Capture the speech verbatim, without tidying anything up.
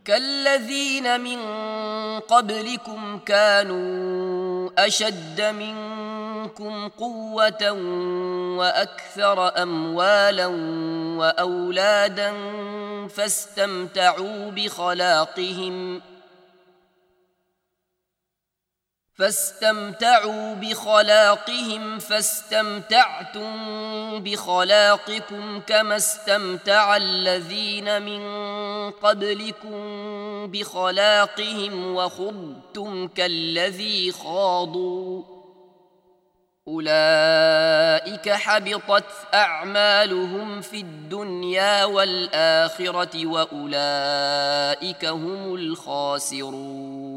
كالذين من قبلكم كانوا أشد منكم قوة وأكثر أموالا وأولادا فاستمتعوا بخلاقهم فاستمتعوا بخلاقهم فاستمتعتم بخلاقكم كما استمتع الذين من قبلكم بخلاقهم وخضتم كالذي خاضوا أولئك حبطت أعمالهم في الدنيا والآخرة وأولئك هم الخاسرون.